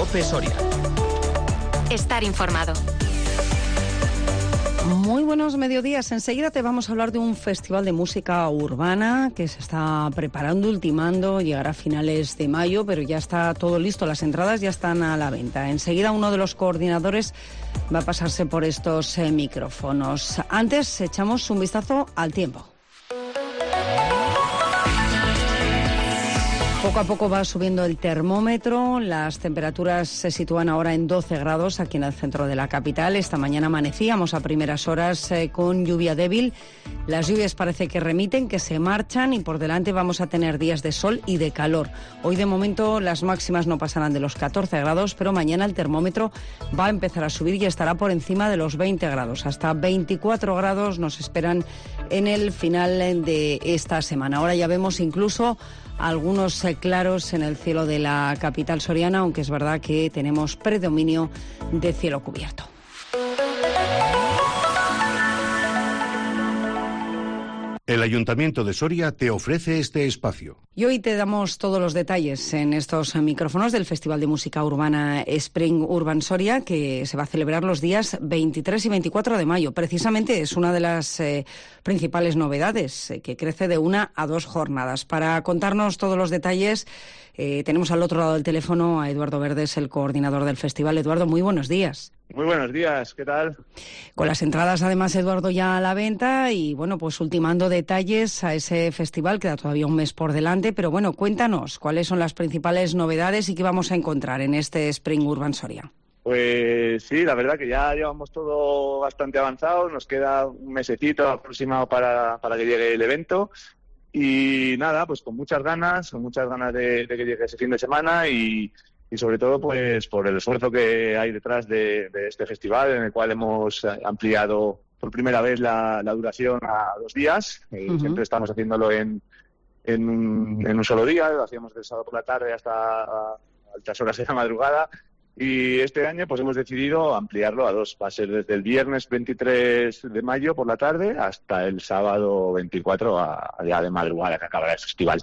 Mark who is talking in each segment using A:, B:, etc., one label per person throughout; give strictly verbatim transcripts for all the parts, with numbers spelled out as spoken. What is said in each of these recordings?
A: COPE Soria.
B: Estar informado.
C: Muy buenos mediodías. Enseguida te vamos a hablar de un festival de música urbana que se está preparando, ultimando, llegará a finales de mayo, pero ya está todo listo, las entradas ya están a la venta. Enseguida uno de los coordinadores va a pasarse por estos eh, micrófonos. Antes echamos un vistazo al tiempo. Poco a poco va subiendo el termómetro, las temperaturas se sitúan ahora en doce grados aquí en el centro de la capital. Esta mañana amanecíamos a primeras horas eh, con lluvia débil. Las lluvias parece que remiten, que se marchan y por delante vamos a tener días de sol y de calor. Hoy de momento las máximas no pasarán de los catorce grados, pero mañana el termómetro va a empezar a subir y estará por encima de los veinte grados. Hasta veinticuatro grados nos esperan en el final de esta semana. Ahora ya vemos incluso algunos eh, claros en el cielo de la capital soriana, aunque es verdad que tenemos predominio de cielo cubierto.
D: El Ayuntamiento de Soria te ofrece este espacio.
C: Y hoy te damos todos los detalles en estos micrófonos del Festival de Música Urbana Spring Urban Soria, que se va a celebrar los días veintitrés y veinticuatro de mayo. Precisamente es una de las eh, principales novedades, eh, que crece de una a dos jornadas. Para contarnos todos los detalles, eh, tenemos al otro lado del teléfono a Eduardo Verdes, el coordinador del festival. Eduardo, muy buenos días.
E: Muy buenos días, ¿qué tal?
C: Con las entradas, además, Eduardo, ya a la venta y, bueno, pues ultimando detalles a ese festival, queda todavía un mes por delante, pero bueno, cuéntanos cuáles son las principales novedades y qué vamos a encontrar en este Spring Urban Soria.
E: Pues sí, la verdad que ya llevamos todo bastante avanzado, nos queda un mesecito aproximado para, para que llegue el evento y nada, pues con muchas ganas, con muchas ganas de, de que llegue ese fin de semana y... y sobre todo pues por el esfuerzo que hay detrás de, de este festival, en el cual hemos ampliado por primera vez la, la duración a dos días. Eh, uh-huh. Siempre estamos haciéndolo en, en, un, en un solo día, lo hacíamos del sábado por la tarde hasta altas horas de la madrugada, y este año pues hemos decidido ampliarlo a dos. Va a ser desde el viernes veintitrés de mayo por la tarde hasta el sábado veinticuatro a, ya de madrugada, que acabará el festival.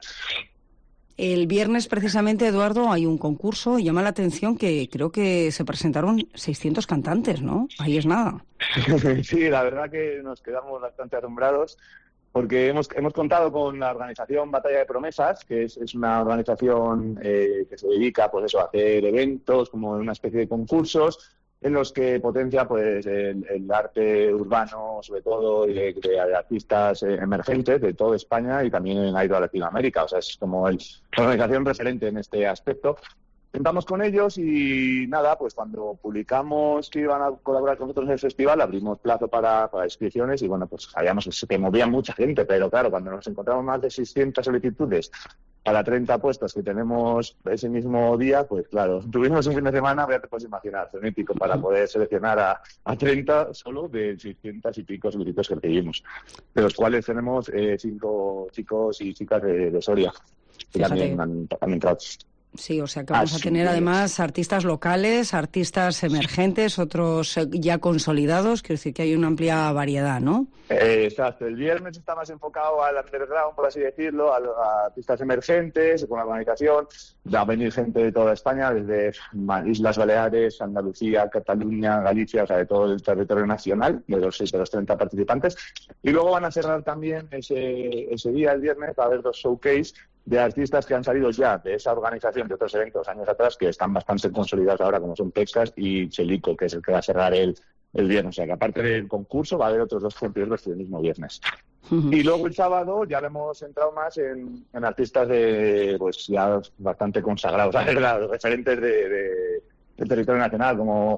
C: El viernes, precisamente, Eduardo, hay un concurso y llama la atención que creo que se presentaron seiscientos cantantes, ¿no? Ahí es nada.
E: Sí, la verdad que nos quedamos bastante asombrados porque hemos, hemos contado con la organización Batalla de Promesas, que es, es una organización eh, que se dedica pues eso, a hacer eventos, como una especie de concursos, en los que potencia pues el, el arte urbano, sobre todo, de, de artistas eh, emergentes de toda España y también ha ido a Latinoamérica. O sea, es como el, la organización referente en este aspecto. Sentamos con ellos y nada, pues cuando publicamos que iban a colaborar con nosotros en el festival, abrimos plazo para, para inscripciones y bueno, pues sabíamos que movía mucha gente, pero claro, cuando nos encontramos más de seiscientas solicitudes para treinta puestos que tenemos ese mismo día, pues claro, tuvimos un fin de semana, ya te puedes imaginar, frenético, para poder seleccionar a, a treinta solo de seiscientas y pico solicitudes que recibimos, de los cuales tenemos eh, cinco chicos y chicas de, de Soria, que también han, han entrado.
C: Sí, o sea que vamos ah, a tener sí, además artistas locales, artistas emergentes, otros ya consolidados, quiero decir que hay una amplia variedad, ¿no?
E: Eh, exacto, el viernes está más enfocado al underground, por así decirlo, a, a artistas emergentes, con la organización, va a venir gente de toda España, desde Islas Baleares, Andalucía, Cataluña, Galicia, o sea, de todo el territorio nacional, de los, de los treinta participantes, y luego van a cerrar también ese, ese día, el viernes, va a haber dos showcase de artistas que han salido ya de esa organización de otros eventos años atrás, que están bastante consolidados ahora, como son Texas y Chelico, que es el que va a cerrar el, el viernes. O sea, que aparte del concurso va a haber otros dos conciertos el mismo viernes. Uh-huh. Y luego el sábado ya le hemos entrado más en, en artistas de pues ya bastante consagrados, la verdad, los referentes de, de, del territorio nacional, como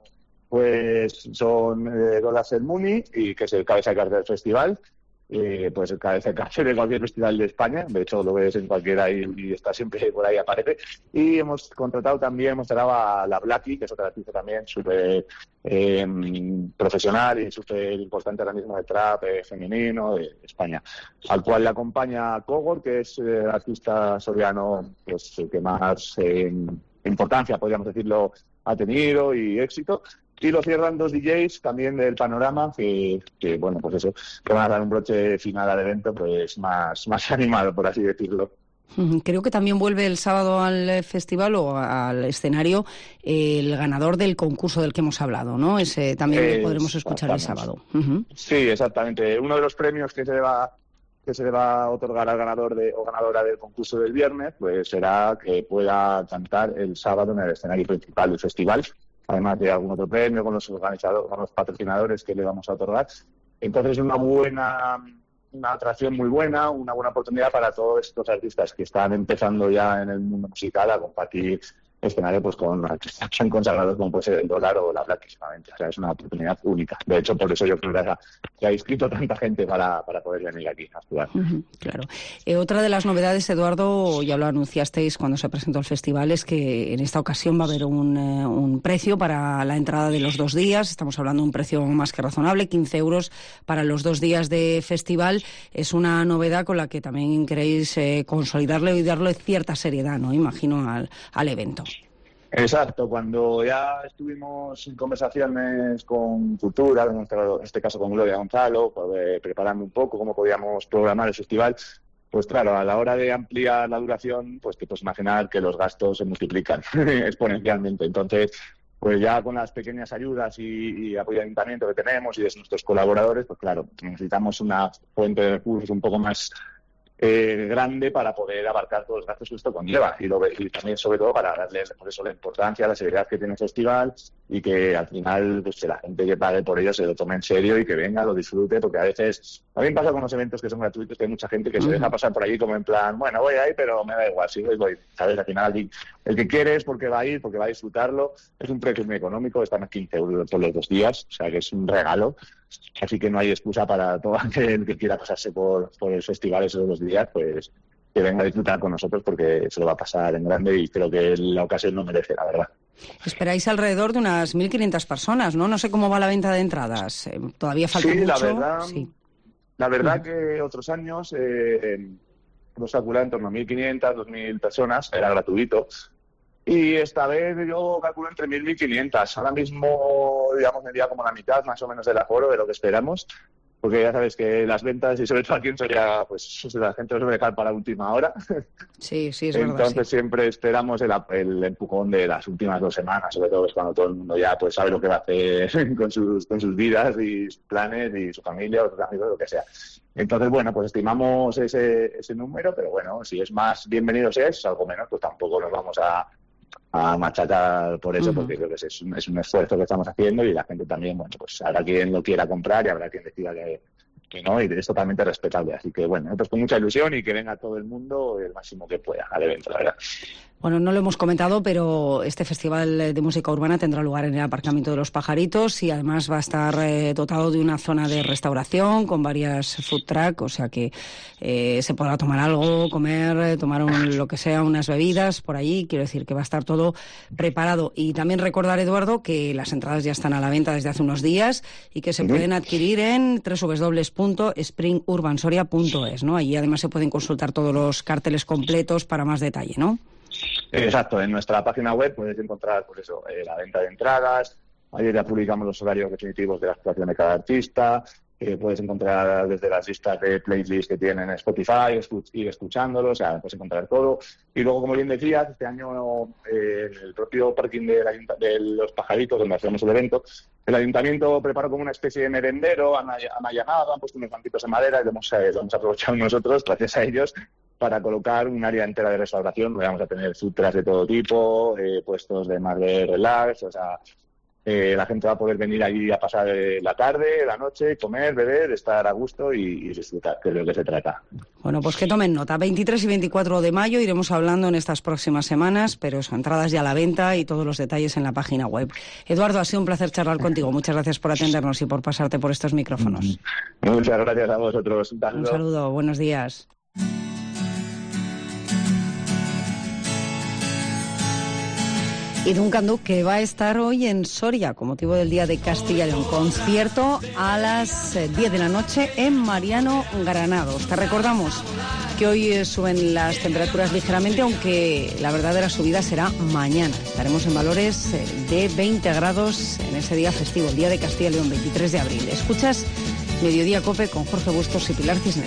E: pues son eh, Lola Selmuni, y que es el cabeza de cartel del festival. Eh, pues el cabeza de cartel de cualquier festival de España, de hecho lo ves en cualquiera y, y está siempre por ahí, aparece. Y hemos contratado también, hemos traído a la Blackie, que es otra artista también súper eh, profesional y súper importante ahora mismo de trap eh, femenino de España, al cual le acompaña Kogor, que es el eh, artista soriano pues, el que más eh, importancia, podríamos decirlo, ha tenido y éxito. Y lo cierran dos D Js también del panorama que, que, bueno, pues eso, que van a dar un broche final al evento pues más, más animado, por así decirlo.
C: Creo que también vuelve el sábado al festival o al escenario el ganador del concurso del que hemos hablado, ¿no? Ese también eh, podremos escuchar el sábado. Uh-huh.
E: Sí, exactamente. Uno de los premios que se va que se le va a otorgar al ganador de, o ganadora del concurso del viernes, pues será que pueda cantar el sábado en el escenario principal del festival, además de algún otro premio con los organizadores, con los patrocinadores que le vamos a otorgar. Entonces, una buena una atracción muy buena, una buena oportunidad para todos estos artistas que están empezando ya en el mundo musical a compartir escenario pues con artistas tan consagrados como puede ser el Dólar o la Black, solamente. O sea, es una oportunidad única. De hecho, por eso yo creo que se ha inscrito tanta gente para, para poder venir aquí a actuar.
C: Uh-huh, claro. Eh, otra de las novedades, Eduardo, ya lo anunciasteis cuando se presentó el festival, es que en esta ocasión va a haber un, eh, un precio para la entrada de los dos días. Estamos hablando de un precio más que razonable, quince euros para los dos días de festival. Es una novedad con la que también queréis eh, consolidarle y darle cierta seriedad, ¿no? Imagino, al, al evento.
E: Exacto, cuando ya estuvimos en conversaciones con Cultura, en este caso con Gloria Gonzalo, pues, preparando un poco cómo podíamos programar el festival, pues claro, a la hora de ampliar la duración, pues te puedes imaginar que los gastos se multiplican exponencialmente. Entonces, pues ya con las pequeñas ayudas y, y apoyo de ayuntamiento que tenemos y de nuestros colaboradores, pues claro, necesitamos una fuente de recursos un poco más Eh, grande para poder abarcar todos los gastos que esto conlleva y, lo, y también sobre todo para darles por eso la importancia, la seriedad que tiene el festival y que al final pues, que la gente que pague por ello se lo tome en serio y que venga, lo disfrute, porque a veces también pasa con los eventos que son gratuitos que hay mucha gente que se deja pasar por allí como en plan, bueno, voy ahí pero me da igual, sí voy, voy, ¿sabes? Al final allí el que quiere es porque va a ir, porque va a disfrutarlo, es un precio muy económico, están a quince euros por los dos días, o sea que es un regalo. Así que no hay excusa para todo aquel que quiera pasarse por, por el festival esos dos días, pues que venga a disfrutar con nosotros porque se lo va a pasar en grande y creo que la ocasión no merece, la verdad.
C: Esperáis alrededor de unas mil quinientas personas, ¿no? No sé cómo va la venta de entradas. Eh, todavía falta
E: sí,
C: mucho.
E: La verdad,
C: sí,
E: la verdad que otros años eh, nos calcula en torno a mil quinientas, dos mil personas, era gratuito. Y esta vez yo calculo entre mil y mil quinientas. Ahora mismo, digamos, me diría como la mitad más o menos del aforo de lo que esperamos. Porque ya sabes que las ventas, y sobre todo aquí en Soria, pues la gente lo suele dejar para la última hora.
C: Sí, sí, es
E: Entonces,
C: verdad. Entonces
E: sí. siempre esperamos el, el empujón de las últimas dos semanas, sobre todo es cuando todo el mundo ya pues sabe lo que va a hacer con sus, con sus vidas y sus planes y su familia o sus amigos, lo que sea. Entonces, bueno, pues estimamos ese, ese número, pero bueno, si es más bienvenido sea, si es algo menos, pues tampoco nos vamos a... a machacar por eso, uh-huh. porque creo que es un, es un esfuerzo que estamos haciendo y la gente también, bueno, pues habrá quien lo quiera comprar y habrá quien decida que, que no, y es totalmente respetable. Así que, bueno, pues con mucha ilusión y que venga todo el mundo el máximo que pueda al evento, la verdad.
C: Bueno, no lo hemos comentado, pero este festival de música urbana tendrá lugar en el aparcamiento de Los Pajaritos y además va a estar eh, dotado de una zona de restauración con varias food truck, o sea que eh, se podrá tomar algo, comer, tomar un, lo que sea, unas bebidas por allí. Quiero decir que va a estar todo preparado. Y también recordar, Eduardo, que las entradas ya están a la venta desde hace unos días y que se uh-huh. pueden adquirir en doble u doble u doble u punto spring urban soria punto es, ¿no? Allí además se pueden consultar todos los carteles completos para más detalle, ¿no?
E: Exacto, en nuestra página web puedes encontrar pues eso, eh, la venta de entradas, ayer ya publicamos los horarios definitivos de la actuación de cada artista, eh, puedes encontrar desde las listas de playlists que tienen en Spotify, escuch- ir escuchándolo, o sea, puedes encontrar todo. Y luego, como bien decías, este año eh, en el propio parking de, la, de Los Pajaritos, donde hacemos el evento, el ayuntamiento preparó como una especie de merendero, han, han allanado, han puesto unos banquitos de madera y lo hemos, eh, lo hemos aprovechado nosotros, gracias a ellos, para colocar un área entera de restauración donde vamos a tener sutras de todo tipo, eh, puestos de más de relax, o sea, eh, la gente va a poder venir allí a pasar eh, la tarde, la noche, comer, beber, estar a gusto y, y disfrutar, que es de lo que se trata.
C: Bueno, pues que tomen nota. veintitrés y veinticuatro de mayo iremos hablando en estas próximas semanas, pero son entradas ya a la venta y todos los detalles en la página web. Eduardo, ha sido un placer charlar contigo. Muchas gracias por atendernos y por pasarte por estos micrófonos.
E: Muchas gracias a vosotros. Un saludo.
C: Un saludo. Buenos días. Y Duncan Du, que va a estar hoy en Soria con motivo del Día de Castilla y León. Concierto a las diez de la noche en Mariano Granados. Te recordamos que hoy suben las temperaturas ligeramente, aunque la verdadera subida será mañana. Estaremos en valores de veinte grados en ese día festivo, el Día de Castilla y León, veintitrés de abril. Escuchas Mediodía COPE con Jorge Bustos y Pilar Cisneros.